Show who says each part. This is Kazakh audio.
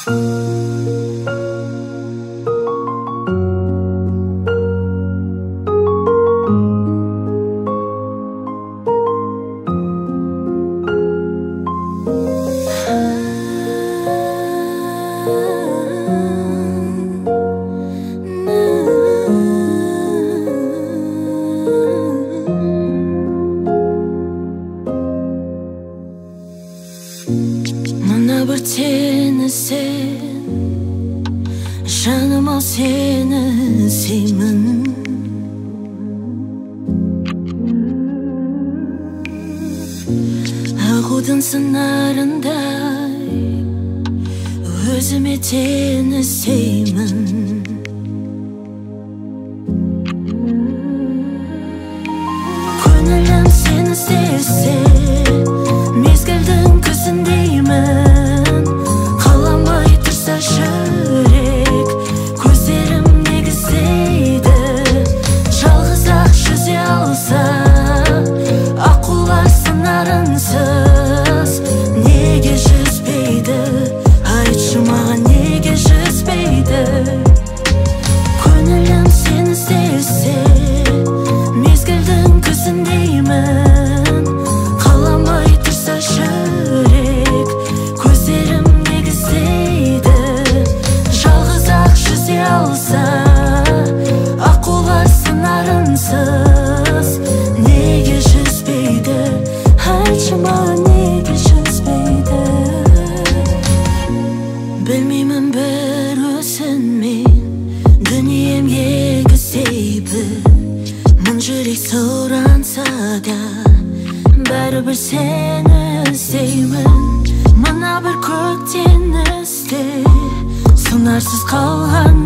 Speaker 1: Mına bir seni sen, жаныма seni sevmin. Ağudun sınarınday özüme seni sevmin. Gönlüm seni sevse, mezgilдің күзіндеймін. Қаламай тұрса жүрек, көздерім негіздейді. Жалғыз ақ жүзе алса, аққулар сыңарынсыз неге жүзбейді? Айтшы маған, неге жүзбейді? Gönlüm seni sevse, mezgilдің күзіндеймін. Қаламай тұрса жүрек, көздерім негіздейді. Жалғыз ақ жүзе алса, аққулар сыңарынсыз неге жүзбейді? Айтшы маған, неге жүзбейді? Білмеймін бір өзін мен, дүнием егіздейбі. Мың жүрек сұранса да, бәрібір сені іздеймін. Мына бір көктен ізде, сыңарсыз қалған